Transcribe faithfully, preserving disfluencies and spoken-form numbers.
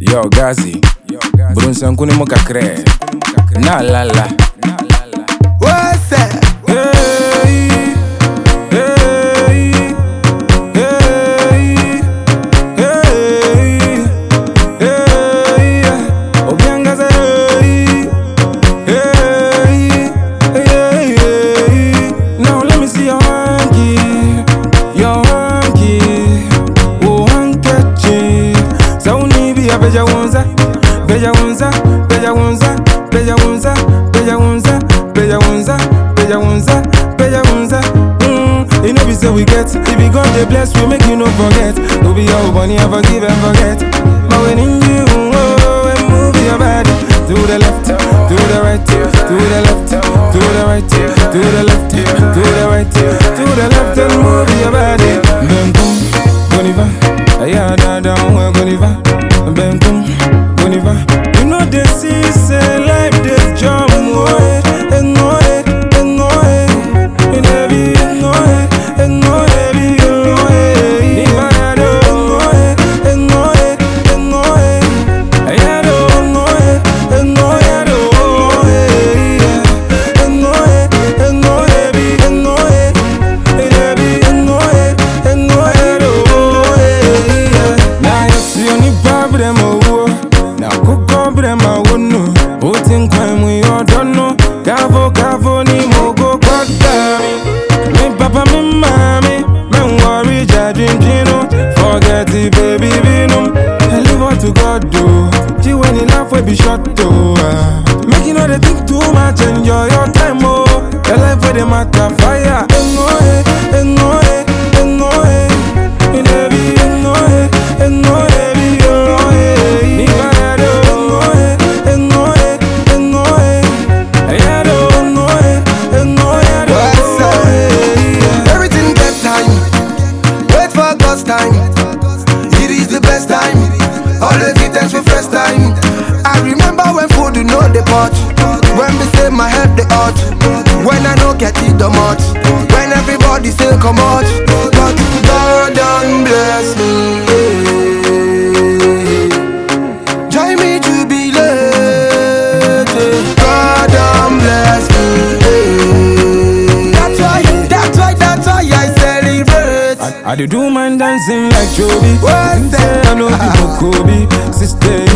Yo, Gazi. Brun Sankuni Mokakre. Na la la. What's that? Hey, hey, hey, hey, hey. Obianga say, hey, hey, hey. Now let me see your hanky, your hanky, oh hanky. Sauni bi abeja wonza, beja wonza, beja wonza, beja wonza, beja wonza. Beja wunza, beja wunza, beja wunza. Mm, you know we say we get. If we God they bless, we make you no forget. No be your money, ever give and forget. But when in you, oh, and move your body to the left, to the right, to the left, to the right, to the left, to the right, to the left, and move your body. Bam boom, goniva, aya da da, we goniva. Bam boom, goniva. You know they see say life this jump away. Kavo kavo ni mogo kwa dami. Me papa me mami, me worry judging jino. Forget it baby binum. I leave what to God do. G when you laugh we be short to. Make you know they think too much, enjoy your time oh. Your life with the matter fire. Engo eh, engo eh, engo eh. Baby engo eh, engo eh, baby engo eh. Ni parado engo eh, engo eh, engo eh. Time. It is the best time. Always give thanks for first time. I remember when food do know the pot. When we say my head the hot. When I no get it the much. When everybody say come out. But God done bless me. Join me to be late. God done bless me. That's why, that's why, that's why I celebrate. I, I do do mine dancing like Joby. What's that? I know you Kobe. Sister,